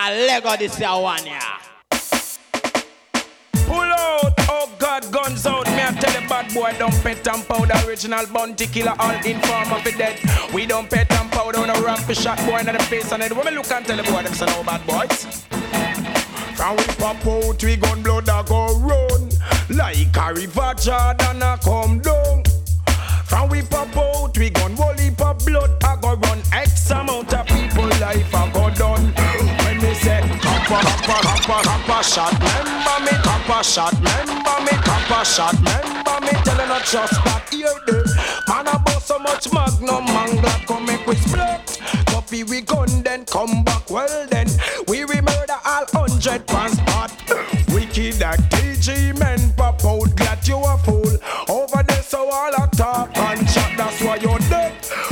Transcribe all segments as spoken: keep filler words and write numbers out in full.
Lego this year one, yeah. Pull out, oh God, guns out. Me I tell the bad boy, don't pet and powder. Original bounty killer, all informer for dead. We don't pet and powder on a ramp for shot boy in the face and head. When me look and tell the boy, them say no bad boys. From we pop out, we gun blood a go run. Like a river Jordan a come down. From we pop out, we gun whole heap of blood a go run. X amount of people life a go done. When me say copper, copper, copper, copper shot, remember me copper shot, remember me copper shot, remember me telling a trust back here there. Man I bought so much magnum, man glad come make we split. Copy we gun then come back well then. We we murder all hundred pounds spot. Wicked that T G men pop out, glad you a fool. Over there so all a talk and chat, that's why you're dead.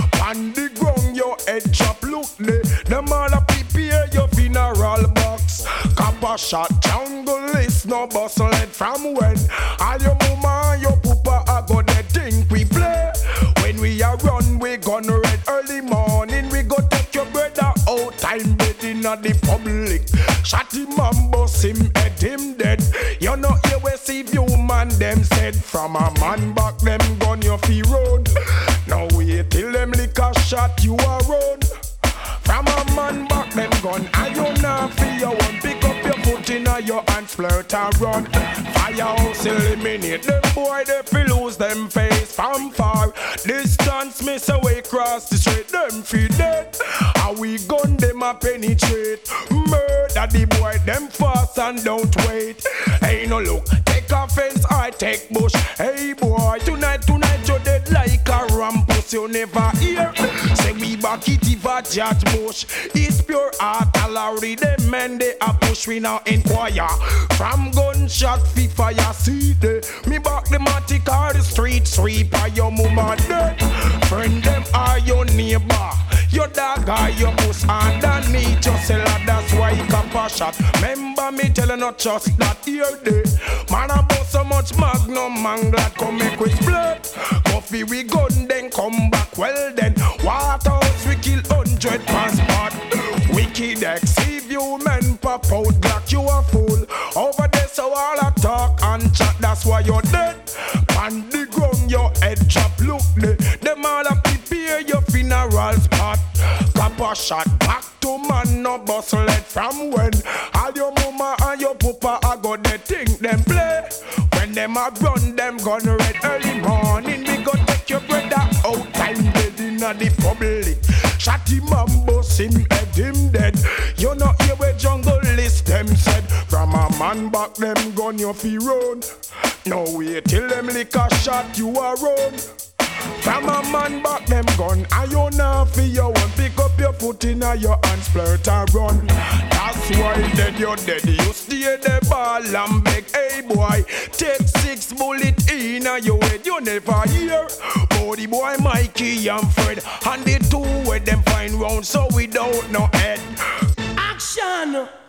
On the ground your head drop, look there. Them all a prepare your funeral box. Copper shot, jungle is no bustle head from when. All your mama and your papa a go they think we play. When we a run we gun red early morning. We go take your brother out time bed in the public. Shot him and bust him head him dead. You know here we see you man them said. From a man back them gun your fee run. Now wait till them lick a shot you a run. From a man back them gun and you not feel you want. Pick up your foot in your hand, flirt and run. Firehouse eliminate them boy, they feel lose them face from far. Distance miss away cross the street, them feel dead. How we gun them a penetrate. Murder the boy, them fast and don't wait. Hey no look, take offense, I take bush. Hey boy, tonight, tonight you're dead like a rampus. You never hear say we back it if a judge bush. It's pure artillery, them men they a push. We now inquire from gunshot fi fire. See the me back the matic or the street sweeper. Your mama dead, friend them are your neighbor. Your dog or your puss underneath your cellar. That's why you can pass shot. Remember me telling not just that here day. Man I bought so much magnum, man glad come make with blood. Coffee we gun then come back well then. Waterhouse we kill hundred pounds spot. Wicked X, if you men pop out black you a fool. Over there so all a talk and chat, that's why you're dead. On the ground your head drop, look there. Them all a prepare your funeral spot. Copper shot back to man no bustle it from when. All your mama and your papa a go they think them play. When them a run them gun red early morning. We go take your brother out time dead in the public. Shot him and bust him head him dead. You know here where jungle list them said. From a man back them gun you fi run. No wait till them lick a shot you a run. From a man back them gun and you now fi you want. Pick up your foot in your hands, flirt and run. That's why dead you're dead. You stay the ball and beg, hey boy, take six bullet in your head. You never hear Body boy Mikey and Fred and the two with them fine round so without no head. Action!